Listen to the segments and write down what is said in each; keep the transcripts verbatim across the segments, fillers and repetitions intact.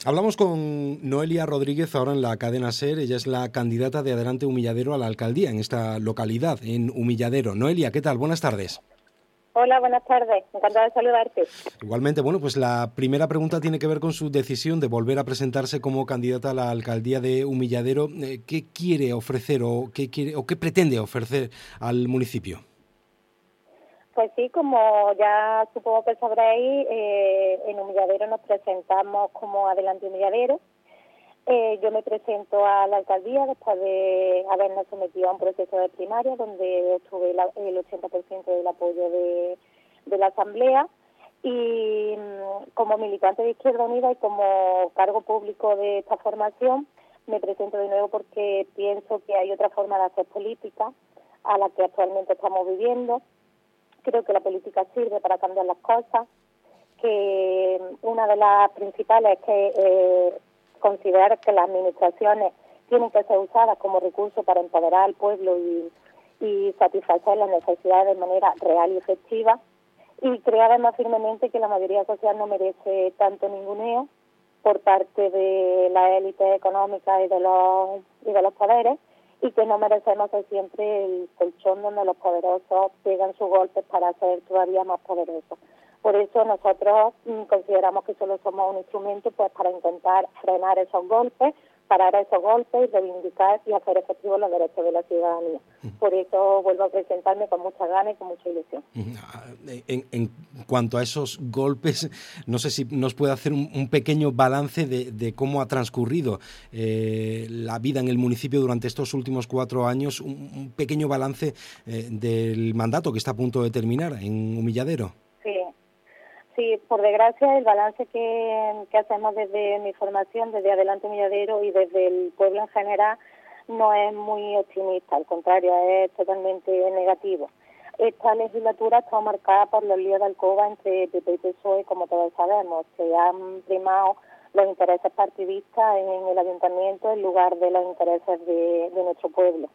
Hablamos con Noelia Rodríguez ahora en la cadena SER. Ella es la candidata de Adelante Humilladero a la alcaldía en esta localidad, en Humilladero. Noelia, ¿qué tal? Buenas tardes. Hola, buenas tardes. Encantada de saludarte. Igualmente, bueno, pues la primera pregunta tiene que ver con su decisión de volver a presentarse como candidata a la alcaldía de Humilladero. ¿Qué quiere ofrecer o qué quiere o qué pretende ofrecer al municipio? Pues sí, como ya supongo que sabréis, eh, en Humilladero nos presentamos como Adelante Humilladero. Eh, yo me presento a la alcaldía después de habernos sometido a un proceso de primaria donde obtuve la, el ochenta por ciento del apoyo de, de la asamblea y mmm, como militante de Izquierda Unida y como cargo público de esta formación me presento de nuevo porque pienso que hay otra forma de hacer política a la que actualmente estamos viviendo. Creo que la política sirve para cambiar las cosas, que una de las principales es que eh, considerar que las administraciones tienen que ser usadas como recurso para empoderar al pueblo y, y satisfacer las necesidades de manera real y efectiva. Y creo además firmemente que la mayoría social no merece tanto ninguneo por parte de la élite económica y de los y de los poderes, y que no merecemos ser siempre el colchón donde los poderosos pegan sus golpes para ser todavía más poderosos. Por eso nosotros mmm, consideramos que solo somos un instrumento pues para intentar frenar esos golpes, parar esos golpes, reivindicar y hacer efectivos los derechos de la ciudadanía. Por eso vuelvo a presentarme con mucha ganas y con mucha ilusión. En, en cuanto a esos golpes, no sé si nos puede hacer un, un pequeño balance de, de cómo ha transcurrido eh, la vida en el municipio durante estos últimos cuatro años, un, un pequeño balance eh, del mandato que está a punto de terminar en Humilladero. Sí. Sí, por desgracia, el balance que, que hacemos desde mi formación, desde Adelante Humilladero y desde el pueblo en general, no es muy optimista, al contrario, es totalmente negativo. Esta legislatura está marcada por los líos de alcoba entre P P y P S O E, como todos sabemos. Se han primado los intereses partidistas en el ayuntamiento en lugar de los intereses de, de nuestro pueblo.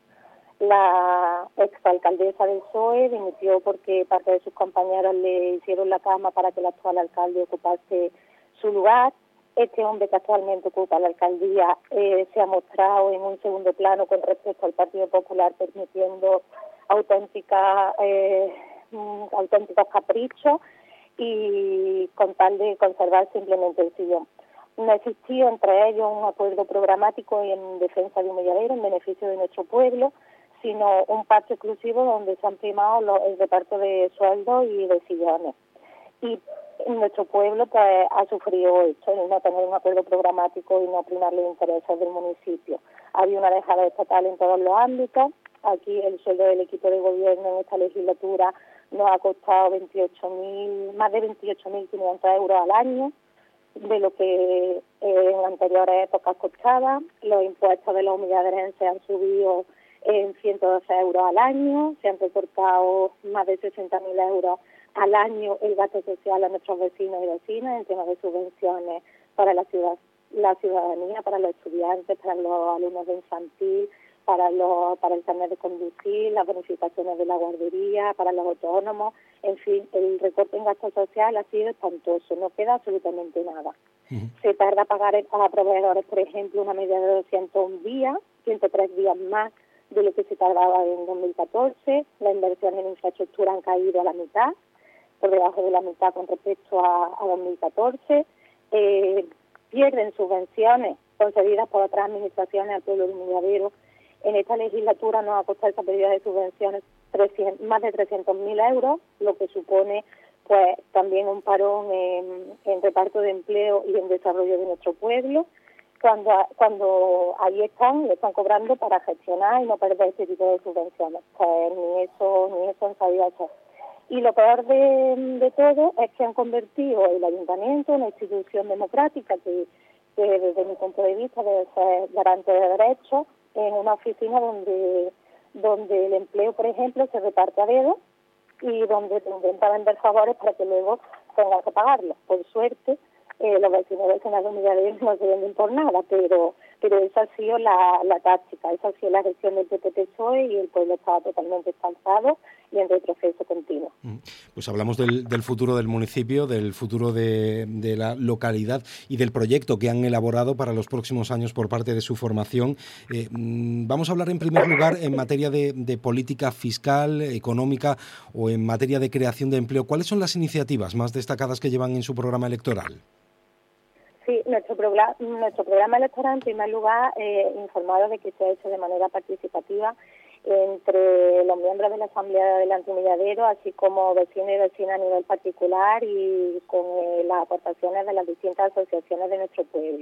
La exalcaldesa del P S O E dimitió porque parte de sus compañeros le hicieron la cama para que el actual alcalde ocupase su lugar. Este hombre que actualmente ocupa la alcaldía eh, se ha mostrado en un segundo plano con respecto al Partido Popular, permitiendo auténtica, eh, auténticos caprichos y con tal de conservar simplemente el sillón. No existió entre ellos un acuerdo programático en defensa de Humilladero, en beneficio de nuestro pueblo, sino un pacto exclusivo donde se han primado los, el reparto de sueldos y de sillones. Y nuestro pueblo pues ha sufrido esto, el no tener un acuerdo programático y no primar los intereses del municipio. Había una dejadez total en todos los ámbitos. Aquí el sueldo del equipo de gobierno en esta legislatura nos ha costado veintiocho mil, más de veintiocho mil quinientos euros al año, de lo que en anteriores épocas costaba. Los impuestos de los humilladerenses han subido en ciento doce euros al año, se han recortado más de sesenta mil euros al año el gasto social a nuestros vecinos y vecinas en temas de subvenciones para la ciudad, la ciudadanía, para los estudiantes, para los alumnos de infantil, para los para el carnet de conducir, las bonificaciones de la guardería, para los autónomos, en fin, el recorte en gasto social ha sido espantoso, no queda absolutamente nada. Uh-huh. Se tarda a pagar a proveedores, por ejemplo, una media de doscientos días, ciento tres días más de lo que se tardaba en dos mil catorce, la inversión en infraestructura han caído a la mitad, por debajo de la mitad con respecto a, a dos mil catorce, eh, pierden subvenciones concedidas por otras administraciones al pueblo de Humilladero. En esta legislatura nos ha costado esa pérdida de subvenciones trescientos, más de trescientos mil euros, lo que supone pues también un parón en, en reparto de empleo y en desarrollo de nuestro pueblo. Cuando cuando ahí están, le están cobrando para gestionar y no perder ese tipo de subvenciones. Pues ni eso, ni eso han sabido hacer. Y lo peor de, de todo es que han convertido el ayuntamiento en una institución democrática que, que desde mi punto de vista debe ser garante de derechos, en una oficina donde donde el empleo, por ejemplo, se reparte a dedo y donde te intenta vender favores para que luego tengas que pagarlos. Por suerte, Eh, los vecinos del Senado de Humilladero no se venden por nada, pero pero esa ha sido la, la táctica, esa ha sido la gestión del P P P S O E y el pueblo estaba totalmente estancado y en retroceso continuo. Pues hablamos del, del futuro del municipio, del futuro de, de la localidad y del proyecto que han elaborado para los próximos años por parte de su formación. Eh, vamos a hablar en primer lugar en materia de, de política fiscal, económica o en materia de creación de empleo. ¿Cuáles son las iniciativas más destacadas que llevan en su programa electoral? Sí, nuestro programa, nuestro programa electoral, en primer lugar, eh, informado de que se ha hecho de manera participativa entre los miembros de la Asamblea del Antimilladero, así como vecinos y vecinas a nivel particular y con eh, las aportaciones de las distintas asociaciones de nuestro pueblo.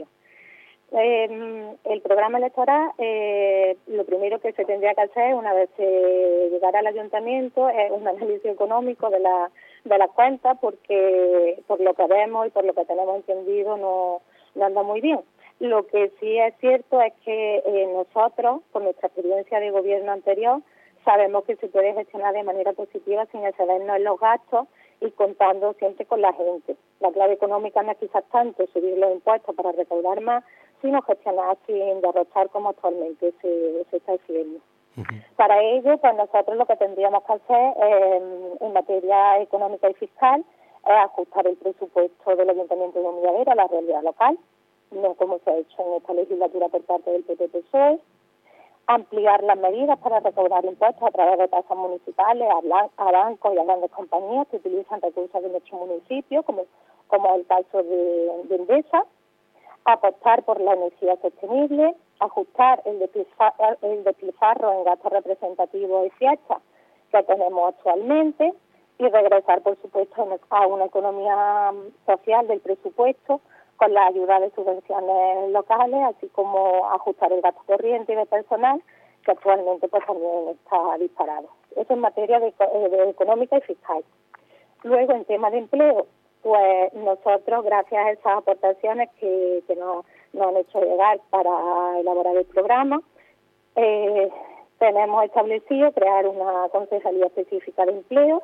Eh, el programa electoral, eh, lo primero que se tendría que hacer una vez se llegara al ayuntamiento es un análisis económico de la de las cuentas, porque por lo que vemos y por lo que tenemos entendido no, no anda muy bien. Lo que sí es cierto es que eh, nosotros, con nuestra experiencia de gobierno anterior, sabemos que se puede gestionar de manera positiva sin excedernos en los gastos y contando siempre con la gente. La clave económica no es quizás tanto subir los impuestos para recaudar más, sino gestionar sin derrochar como actualmente se, se está haciendo. Uh-huh. Para ello, pues nosotros lo que tendríamos que hacer eh, en materia económica y fiscal es ajustar el presupuesto del Ayuntamiento de Humilladero a la realidad local, no como se ha hecho en esta legislatura por parte del P P P S O E, ampliar las medidas para recaudar impuestos a través de tasas municipales a, blan- a bancos y a grandes compañías que utilizan recursos de nuestro municipio, como, como el caso de, de Endesa, apostar por la energía sostenible, ajustar el despilfarro, el despilfarro en gastos representativos y fiestas que tenemos actualmente y regresar, por supuesto, a una economía social del presupuesto con la ayuda de subvenciones locales, así como ajustar el gasto corriente y de personal, que actualmente pues también está disparado. Eso en materia de, de económica y fiscal. Luego, en tema de empleo, pues nosotros, gracias a esas aportaciones que, que nos, nos han hecho llegar para elaborar el programa, eh, tenemos establecido crear una concejalía específica de empleo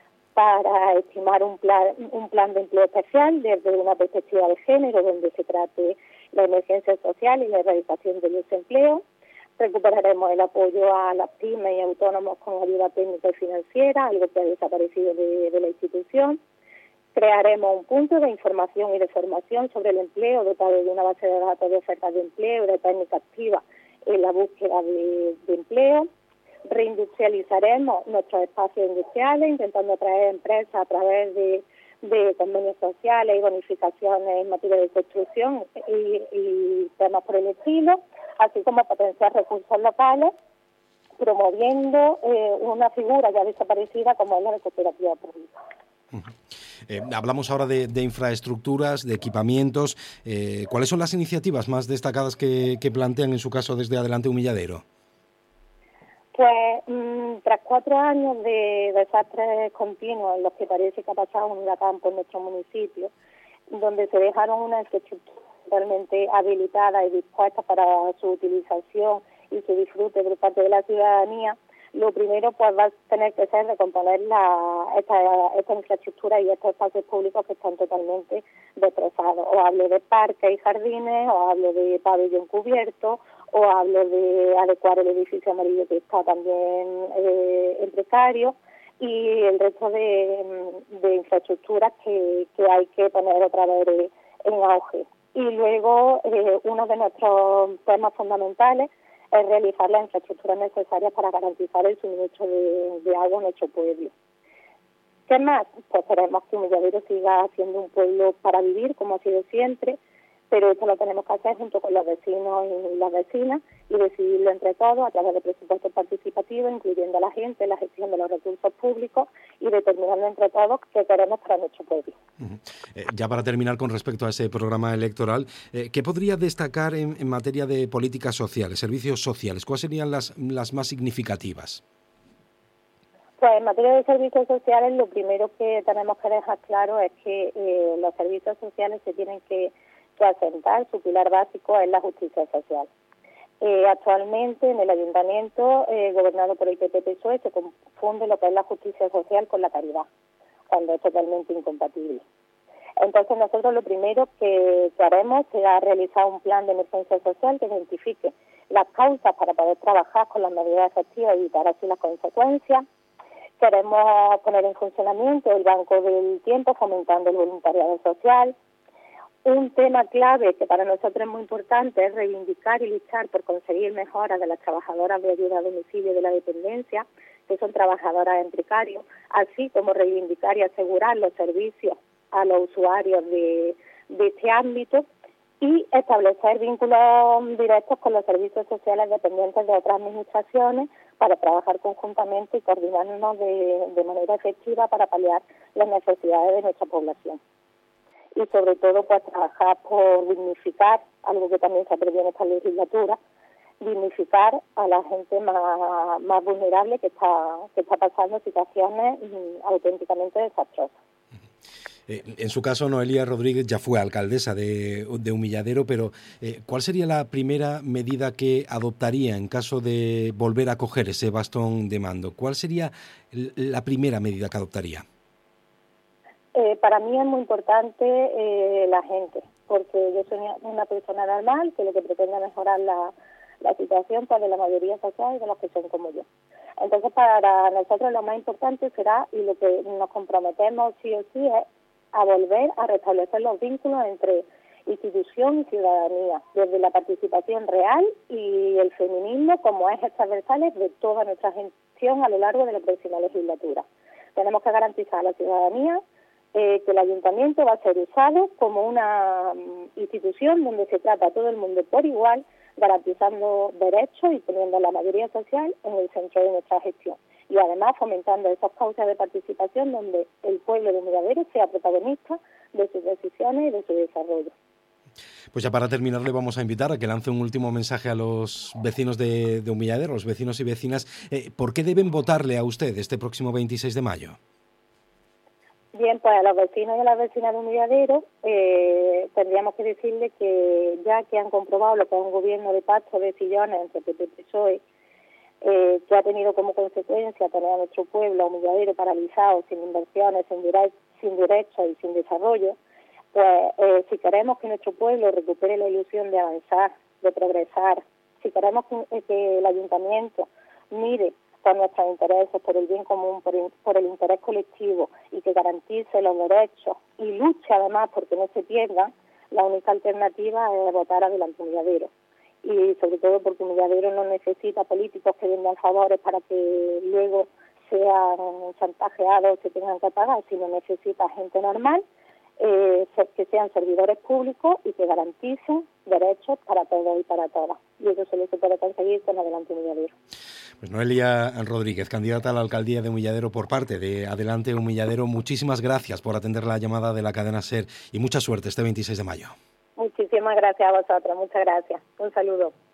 para estimar un plan, un plan de empleo especial desde una perspectiva de género, donde se trate la emergencia social y la erradicación del desempleo. Recuperaremos el apoyo a las pymes y autónomos con ayuda técnica y financiera, algo que ha desaparecido de, de la institución. Crearemos un punto de información y de formación sobre el empleo, dotado de una base de datos de ofertas de empleo y de técnica activa en la búsqueda de, de empleo. Reindustrializaremos nuestros espacios industriales, intentando atraer empresas a través de, de convenios sociales y bonificaciones en materia de construcción y, y temas por el estilo, así como potenciar recursos locales, promoviendo eh, una figura ya desaparecida como es la de cooperativa pública. Uh-huh. Eh, hablamos ahora de, de infraestructuras, de equipamientos. Eh, ¿Cuáles son las iniciativas más destacadas que, que plantean en su caso desde Adelante Humilladero? Pues mmm, tras cuatro años de desastres continuos en los que parece que ha pasado un huracán por nuestro municipio, donde se dejaron una infraestructura totalmente habilitada y dispuesta para su utilización y su disfrute por parte de la ciudadanía, lo primero pues va a tener que ser recomponer la, esta, esta infraestructura y estos espacios públicos que están totalmente destrozados. O hablo de parques y jardines, o hablo de pabellón cubierto, o hablo de adecuar el edificio amarillo que está también eh, en precario, y el resto de, de infraestructuras que, que hay que poner otra vez en auge. Y luego eh, uno de nuestros temas fundamentales es realizar las infraestructuras necesarias para garantizar el suministro de, de agua en nuestro pueblo. ¿Qué más? Pues queremos que Humilladero siga siendo un pueblo para vivir, como ha sido siempre, pero esto lo tenemos que hacer junto con los vecinos y las vecinas y decidirlo entre todos a través de presupuestos participativos, incluyendo a la gente, la gestión de los recursos públicos y determinando entre todos qué queremos para nuestro pueblo. Uh-huh. Eh, ya para terminar con respecto a ese programa electoral, eh, ¿qué podría destacar en, en materia de políticas sociales, servicios sociales? ¿Cuáles serían las, las más significativas? Pues en materia de servicios sociales, lo primero que tenemos que dejar claro es que eh, los servicios sociales se tienen que que asentar, su pilar básico es la justicia social. Eh, actualmente en el ayuntamiento, eh, gobernado por el P P P S O E, se confunde lo que es la justicia social con la caridad, cuando es totalmente incompatible. Entonces nosotros lo primero que, que haremos será realizar un plan de emergencia social que identifique las causas para poder trabajar con las medidas efectivas y evitar así las consecuencias. Queremos poner en funcionamiento el Banco del Tiempo, fomentando el voluntariado social. Un tema clave que para nosotros es muy importante es reivindicar y luchar por conseguir mejoras de las trabajadoras de ayuda a domicilio de la dependencia, que son trabajadoras en precario, así como reivindicar y asegurar los servicios a los usuarios de, de este ámbito y establecer vínculos directos con los servicios sociales dependientes de otras administraciones para trabajar conjuntamente y coordinarnos de, de manera efectiva para paliar las necesidades de nuestra población. Y sobre todo pues trabajar por dignificar, algo que también se aprendió en esta legislatura, dignificar a la gente más, más vulnerable que está, que está pasando situaciones auténticamente desastrosas. Eh, en su caso, Noelia Rodríguez ya fue alcaldesa de, de Humilladero, pero eh, ¿cuál sería la primera medida que adoptaría en caso de volver a coger ese bastón de mando? ¿Cuál sería la primera medida que adoptaría? Eh, para mí es muy importante eh, la gente, porque yo soy una persona normal que lo que pretende es mejorar la, la situación pues, de la mayoría social y de los que son como yo. Entonces, para nosotros lo más importante será, y lo que nos comprometemos sí o sí, es a volver a restablecer los vínculos entre institución y ciudadanía, desde la participación real y el feminismo como ejes transversales de toda nuestra gestión a lo largo de la próxima legislatura. Tenemos que garantizar a la ciudadanía eh, que el ayuntamiento va a ser usado como una um, institución donde se trata a todo el mundo por igual, garantizando derechos y poniendo a la mayoría social en el centro de nuestra gestión. Y además fomentando esas causas de participación donde el pueblo de Humilladero sea protagonista de sus decisiones y de su desarrollo. Pues ya para terminar le vamos a invitar a que lance un último mensaje a los vecinos de, de Humilladero, los vecinos y vecinas. Eh, ¿Por qué deben votarle a usted este próximo veintiséis de mayo? Bien, pues a los vecinos y a las vecinas de Humilladero eh, tendríamos que decirle que ya que han comprobado lo que es un gobierno de pacto de sillones entre P P y P S O E, Eh, que ha tenido como consecuencia tener a nuestro pueblo, a Humilladero, paralizado, sin inversiones, sin, dire- sin derechos y sin desarrollo, pues eh, si queremos que nuestro pueblo recupere la ilusión de avanzar, de progresar, si queremos que, que el ayuntamiento mire por nuestros intereses, por el bien común, por, in, por el interés colectivo y que garantice los derechos y luche además porque no se pierdan, la única alternativa es votar adelante Humilladero. Y sobre todo porque Humilladero no necesita políticos que vendan favores para que luego sean chantajeados o se tengan que pagar, sino necesita gente normal, eh, que sean servidores públicos y que garanticen derechos para todos y para todas. Y eso solo se puede conseguir con Adelante Humilladero. Pues Noelia Rodríguez, candidata a la alcaldía de Humilladero por parte de Adelante Humilladero, muchísimas gracias por atender la llamada de la cadena SER y mucha suerte este veintiséis de mayo. Muchísimas gracias a vosotros, muchas gracias. Un saludo.